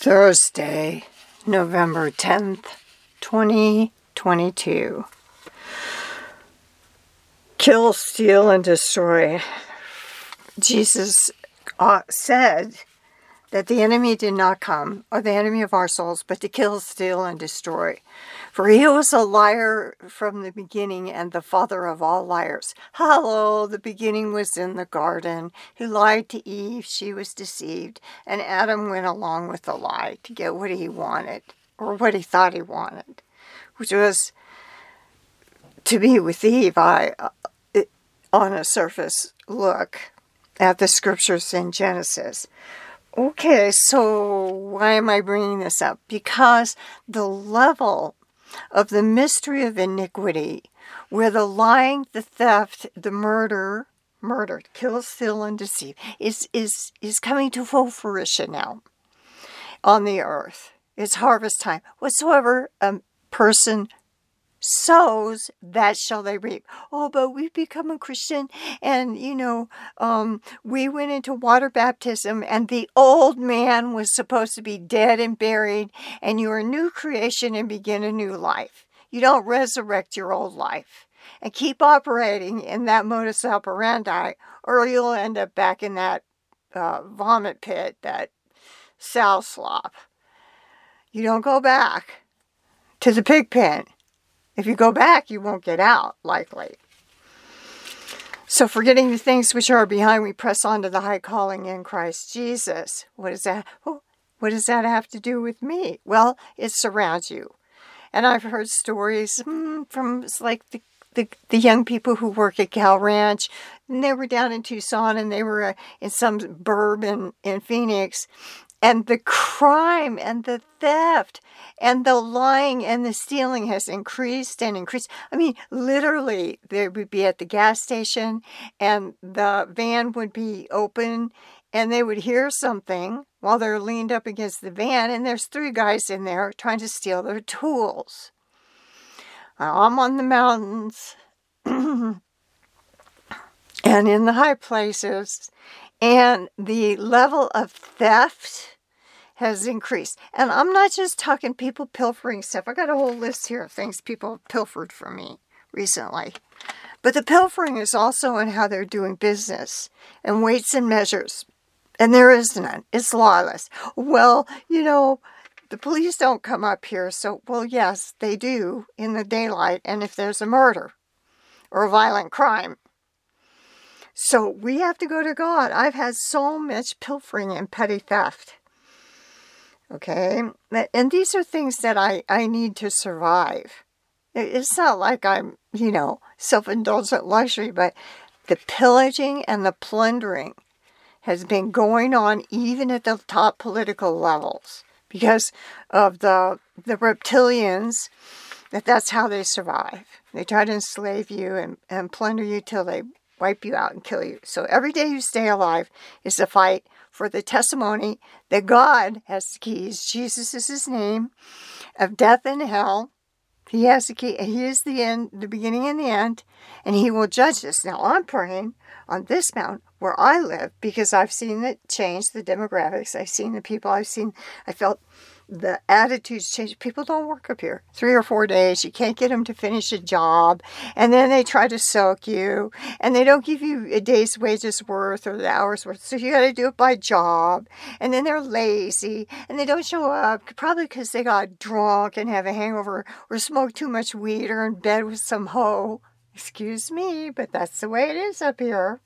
Thursday, November 10th, 2022. Kill, steal, and destroy. Jesus said that the enemy did not come, or the enemy of our souls, but to kill, steal, and destroy. For he was a liar from the beginning and the father of all liars. Hello, the beginning was in the garden. He lied to Eve, she was deceived, and Adam went along with the lie to get what he wanted, or what he thought he wanted, which was to be with Eve. On a surface look at the scriptures in Genesis. Okay, so why am I bringing this up? Because the level of the mystery of iniquity, where the lying, the theft, the murder, kill, steal, and deceive, is coming to full fruition now on the earth. It's harvest time. Whatsoever a person sows, that shall they reap. Oh, but we've become a Christian, and we went into water baptism, and the old man was supposed to be dead and buried, and you're a new creation and begin a new life. You don't resurrect your old life and keep operating in that modus operandi, or you'll end up back in that vomit pit, that sow slop. You don't go back to the pig pen. If you go back, you won't get out, likely. So forgetting the things which are behind, we press on to the high calling in Christ Jesus. What does that have to do with me? Well, it surrounds you. And I've heard stories from like the young people who work at Cal Ranch. And they were down in Tucson, and they were in some burb in Phoenix. And the crime and the theft and the lying and the stealing has increased and increased. I mean, literally, they would be at the gas station and the van would be open and they would hear something while they're leaned up against the van, and there's 3 guys in there trying to steal their tools. I'm on the mountains and in the high places, and the level of theft has increased. And I'm not just talking people pilfering stuff. I got a whole list here of things people have pilfered from me recently. But the pilfering is also in how they're doing business and weights and measures. And there is none. It's lawless. Well, the police don't come up here. So, well, yes, they do in the daylight. And if there's a murder or a violent crime. So we have to go to God. I've had so much pilfering and petty theft. Okay? And these are things that I need to survive. It's not like I'm, self-indulgent luxury, but the pillaging and the plundering has been going on even at the top political levels because of the reptilians. That's how they survive. They try to enslave you and plunder you till they wipe you out and kill you. So every day you stay alive is a fight for the testimony that God has the keys. Jesus is his name, of death and hell. He has the key. He is the end, the beginning and the end, and he will judge us. Now I'm praying on this mountain where I live because I've seen it change, the demographics. I've seen the people. I felt the attitudes change. People don't work up here 3 or 4 days. You can't get them to finish a job. And then they try to soak you. And they don't give you a day's wages worth or the hours worth. So you got to do it by job. And then they're lazy. And they don't show up. Probably because they got drunk and have a hangover or smoked too much weed or in bed with some hoe. Excuse me, but that's the way it is up here.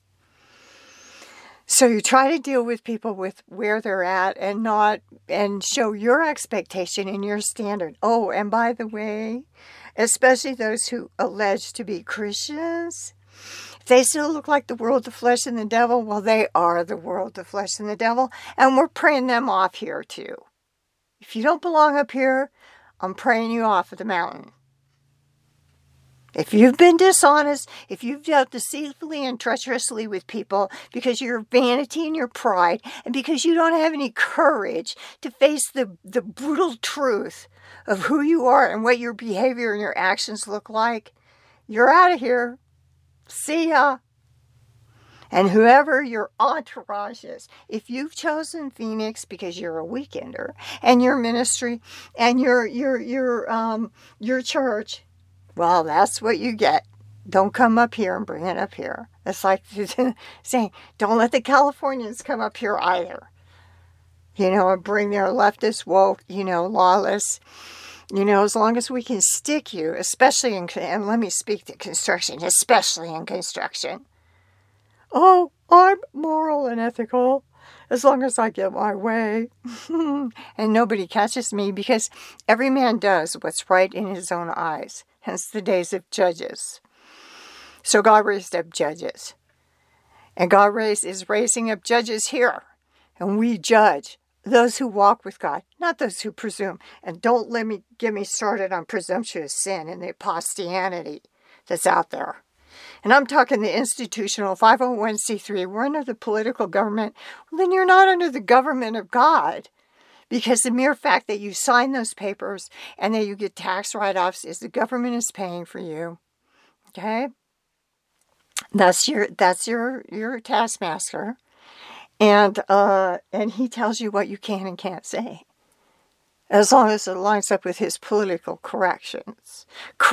So you try to deal with people with where they're at and show your expectation and your standard. Oh, and by the way, especially those who allege to be Christians, if they still look like the world, the flesh, and the devil, well, they are the world, the flesh, and the devil, and we're praying them off here too. If you don't belong up here, I'm praying you off of the mountain. If you've been dishonest, if you've dealt deceitfully and treacherously with people because of your vanity and your pride, and because you don't have any courage to face the brutal truth of who you are and what your behavior and your actions look like, you're out of here. See ya. And whoever your entourage is, if you've chosen Phoenix because you're a weekender and your ministry and your church, well, that's what you get. Don't come up here and bring it up here. It's like saying, don't let the Californians come up here either. And bring their leftist, woke, lawless. As long as we can stick you, especially and let me speak to construction, especially in construction. Oh, I'm moral and ethical as long as I get my way. And nobody catches me because every man does what's right in his own eyes. Hence the days of judges. So God raised up judges. And God is raising up judges here. And we judge those who walk with God, not those who presume. And don't get me started on presumptuous sin and the apostianity that's out there. And I'm talking the institutional 501c3. We're under the political government. Well, then you're not under the government of God. Because the mere fact that you sign those papers and that you get tax write-offs is the government is paying for you. Okay? That's your taskmaster. And he tells you what you can and can't say. As long as it lines up with his political correctiveness.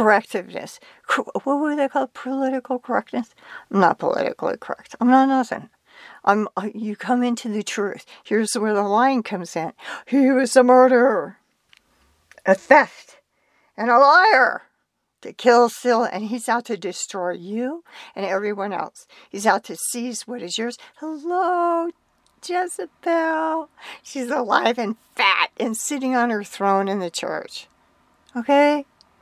What would they call political correctness? I'm not politically correct. I'm not nothing. You come into the truth. Here's where the line comes in. He was a murderer, a theft, and a liar. To kill, steal, and he's out to destroy you and everyone else. He's out to seize what is yours. Hello, Jezebel. She's alive and fat and sitting on her throne in the church. Okay?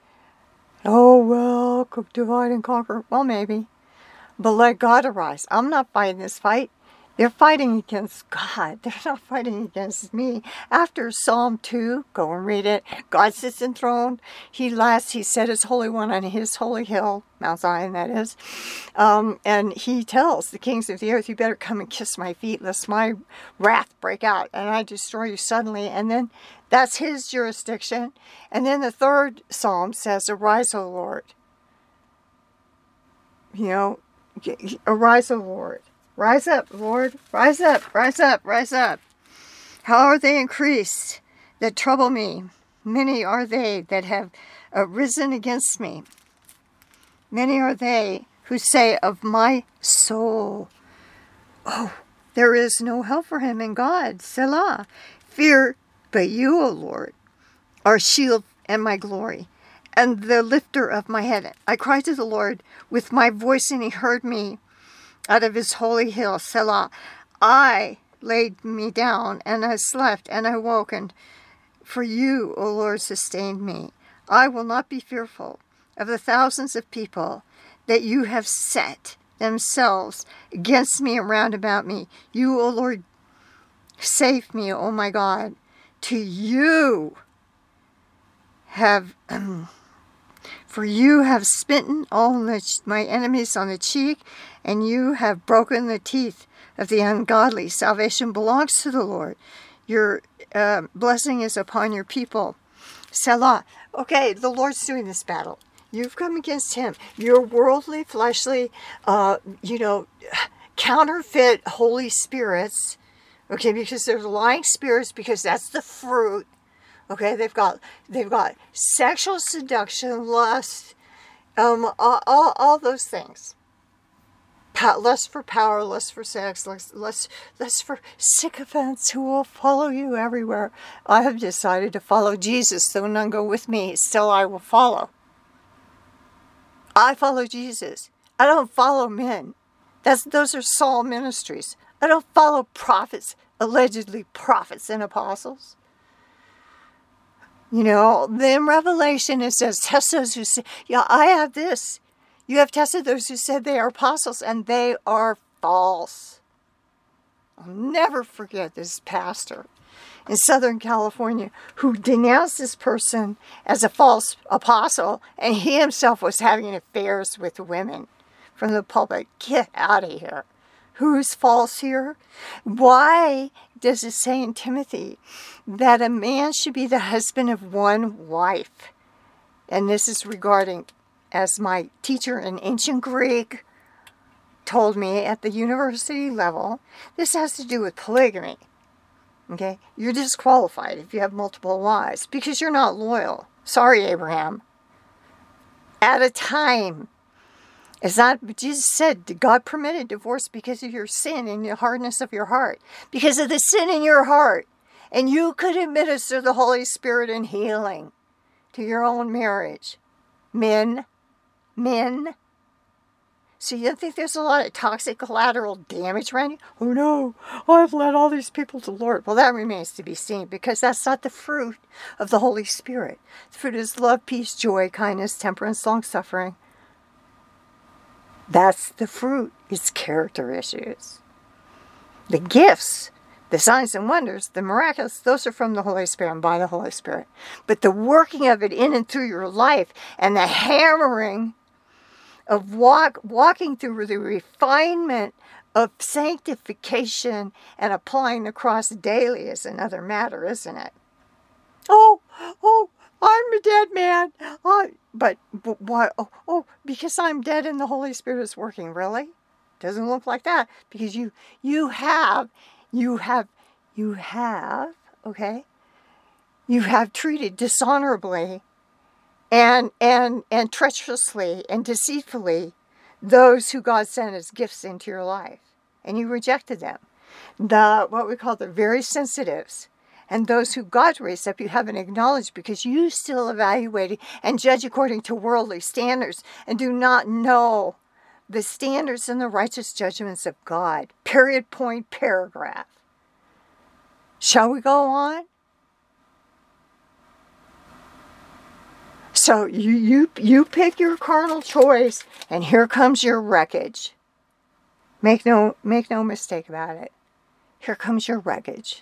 Oh, well, divide and conquer. Well, maybe. But let God arise. I'm not fighting this fight. They're fighting against God. They're not fighting against me. After Psalm 2, go and read it. God sits enthroned. He set his Holy One on his holy hill, Mount Zion, that is. And he tells the kings of the earth, you better come and kiss my feet, lest my wrath break out and I destroy you suddenly. And then that's his jurisdiction. And then the third psalm says, arise, O Lord. Arise, O Lord. Rise up, Lord. Rise up, rise up, rise up. How are they increased that trouble me? Many are they that have risen against me. Many are they who say of my soul, oh, there is no help for him in God. Selah. Fear but you, O Lord, are shield and my glory, and the lifter of my head. I cried to the Lord with my voice, and he heard me. Out of his holy hill, Selah. I laid me down, and I slept, and I woke, and for you, O Lord, sustained me. I will not be fearful of the thousands of people that you have set themselves against me and round about me. You, O Lord, save me, O my God. To you have... For you have smitten all my enemies on the cheek, and you have broken the teeth of the ungodly. Salvation belongs to the Lord. Your blessing is upon your people. Selah. Okay, the Lord's doing this battle. You've come against him. Your worldly, fleshly, counterfeit holy spirits. Okay, because there's lying spirits, because that's the fruit. Okay, they've got sexual seduction, lust, all those things. Lust for power, lust for sex, lust for sycophants who will follow you everywhere. I have decided to follow Jesus, though none go with me. Still, I will follow. I follow Jesus. I don't follow men. Those are Saul ministries. I don't follow prophets, allegedly prophets and apostles. In Revelation it says, test those who say, I have this. You have tested those who said they are apostles, and they are false. I'll never forget this pastor in Southern California who denounced this person as a false apostle, and he himself was having affairs with women from the pulpit. Get out of here. Who's false here? Why does it say in Timothy that a man should be the husband of one wife? And this is regarding, as my teacher in ancient Greek, told me at the university level, this has to do with polygamy. Okay? You're disqualified if you have multiple wives because you're not loyal. Sorry, Abraham. At a time. It's not, Jesus said, God permitted divorce because of your sin and the hardness of your heart. Because of the sin in your heart. And you could administer the Holy Spirit in healing to your own marriage. Men. So you think there's a lot of toxic collateral damage around you? Oh no, I've led all these people to the Lord. Well, that remains to be seen because that's not the fruit of the Holy Spirit. The fruit is love, peace, joy, kindness, temperance, long-suffering. That's the fruit. It's character issues. The gifts, the signs and wonders, the miraculous, those are from the Holy Spirit and by the Holy Spirit. But the working of it in and through your life and the hammering of walking through the refinement of sanctification and applying the cross daily is another matter, isn't it? Oh, I'm a dead man. But why? Oh, because I'm dead and the Holy Spirit is working. Really? Doesn't look like that because you have treated dishonorably and treacherously and deceitfully those who God sent as gifts into your life, and you rejected them. What we call the very sensitives. And those who God raised up, you haven't acknowledged because you still evaluate and judge according to worldly standards and do not know the standards and the righteous judgments of God. Period, point, paragraph. Shall we go on? So you pick your carnal choice, and here comes your wreckage. Make no mistake about it. Here comes your wreckage.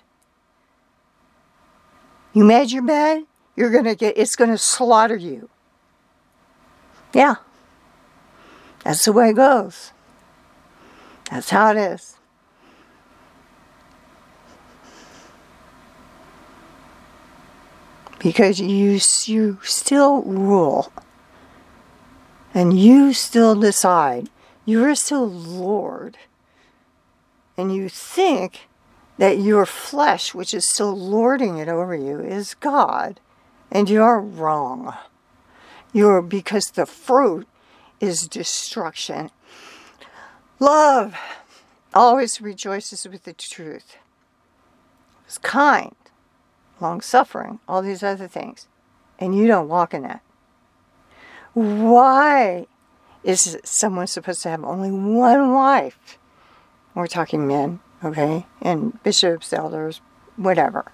You made your bed, it's gonna slaughter you. Yeah. That's the way it goes. That's how it is. Because you still rule. And you still decide. You're still Lord. And you think that your flesh, which is still lording it over you, is God. And you're wrong. Because the fruit is destruction. Love always rejoices with the truth. It's kind, long-suffering, all these other things. And you don't walk in that. Why is someone supposed to have only one wife? We're talking men. Okay, and bishops, elders, whatever.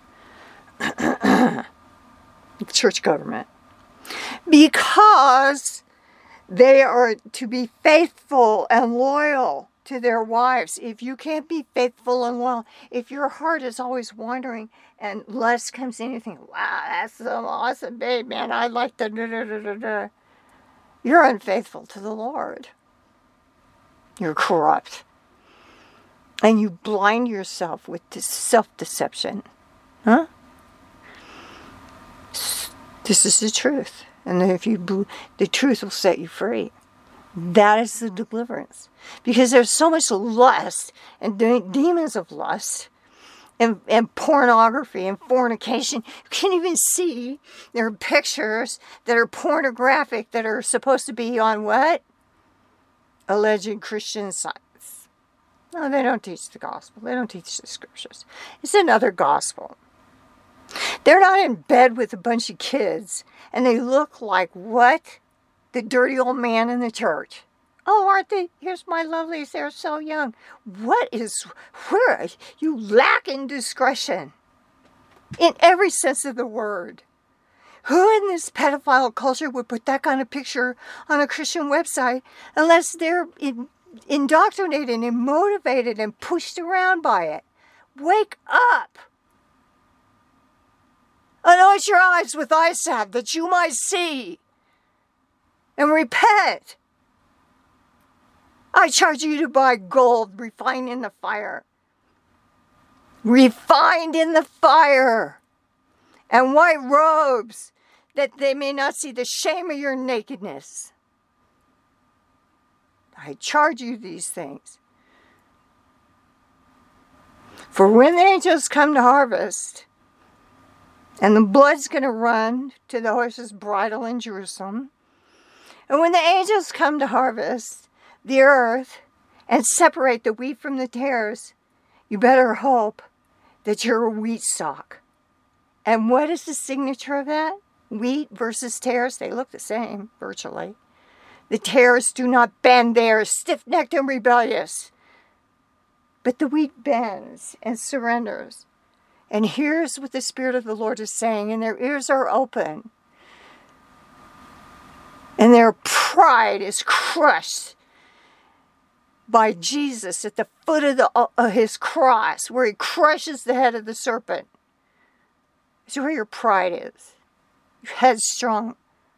Church government. Because they are to be faithful and loyal to their wives. If you can't be faithful and loyal, if your heart is always wandering and lust comes in, you think, wow, that's so awesome, babe, man, I like the da-da-da-da-da. You're unfaithful to the Lord. You're corrupt. And you blind yourself with this self-deception. Huh? This is the truth. And if the truth will set you free. That is the deliverance. Because there's so much lust and demons of lust and pornography and fornication. You can't even see. There are pictures that are pornographic that are supposed to be on what? Alleged Christian sites. No, they don't teach the gospel. They don't teach the scriptures. It's another gospel. They're not in bed with a bunch of kids, and they look like what? The dirty old man in the church. Oh, aren't they? Here's my lovelies. They're so young. Where? You lack in discretion. In every sense of the word. Who in this pedophile culture would put that kind of picture on a Christian website unless they're indoctrinated and motivated and pushed around by it? Wake up! Anoint your eyes with eye salve that you might see and repent. I charge you to buy gold refined in the fire. Refined in the fire. And white robes that they may not see the shame of your nakedness. I charge you these things. For when the angels come to harvest, and the blood's going to run to the horse's bridle in Jerusalem, and when the angels come to harvest the earth and separate the wheat from the tares, you better hope that you're a wheat stalk. And what is the signature of that? Wheat versus tares, they look the same, virtually. The tares do not bend, they are stiff-necked and rebellious. But the wheat bends and surrenders and hears what the Spirit of the Lord is saying, and their ears are open. And their pride is crushed by Jesus at the foot of his cross, where he crushes the head of the serpent. It's where your pride is. You're headstrong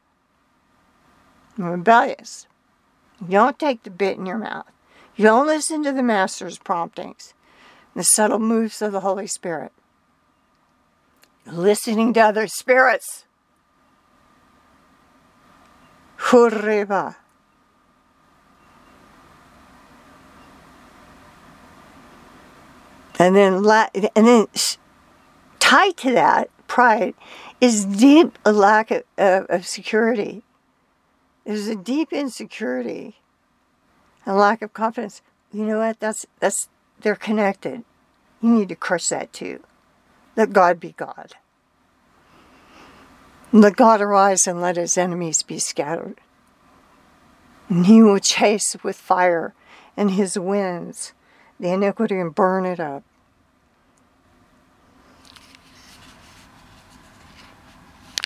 and rebellious. You don't take the bit in your mouth. You don't listen to the Master's promptings, the subtle moves of the Holy Spirit. You're listening to other spirits. Hurreba. And then tied to that pride is deep lack of security. There's a deep insecurity, a lack of confidence. You know what? They're connected. You need to crush that too. Let God be God. Let God arise and let his enemies be scattered. And he will chase with fire and his winds the iniquity and burn it up.